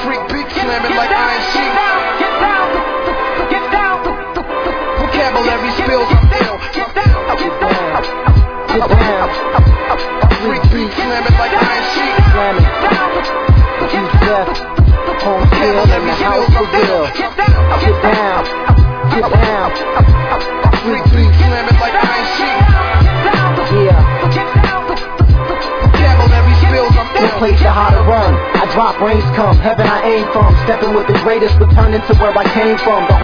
freak beat slamming like iron sheet. Vocabulary spills, I'm ill. Get down. Freak beat slamming like iron sheet. Slamming. You deaf. Home field in the house for real. Get down. Get down. Freak beat slamming like iron sheet. Yeah. Vocabulary spills, I'm No ill. place to how to run. I drop, rains come. Heaven I aim from. Stepping with the greatest, returning to where I came from.